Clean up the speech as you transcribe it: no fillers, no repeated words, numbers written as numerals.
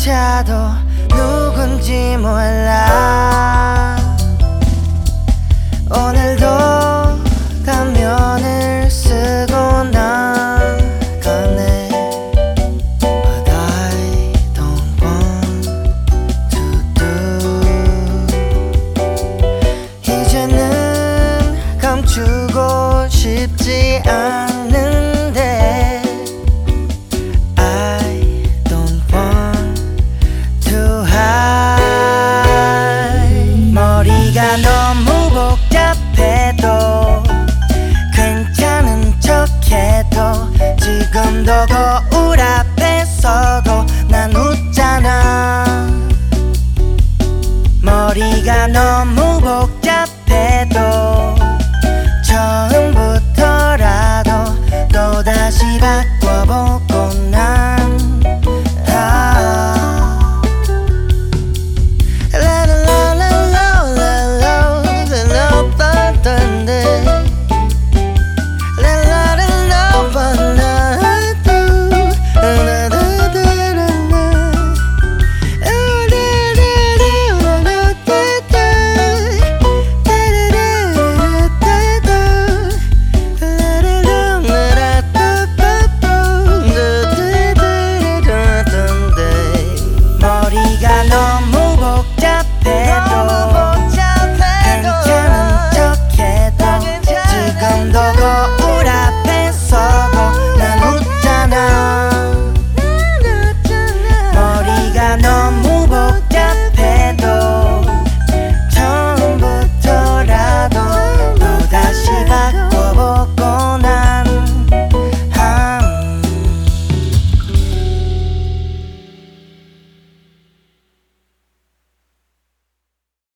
조차도 누군지 몰라. 오늘도 가면을 쓰고 나가네. But I don't want to do. 이제는 감추고 싶지 않은데 I don't want to hide. 머리가 너무 복잡해도 괜찮은 척해도 지금도 거울 앞에서도 난 웃잖아. 머리가 너무 복잡해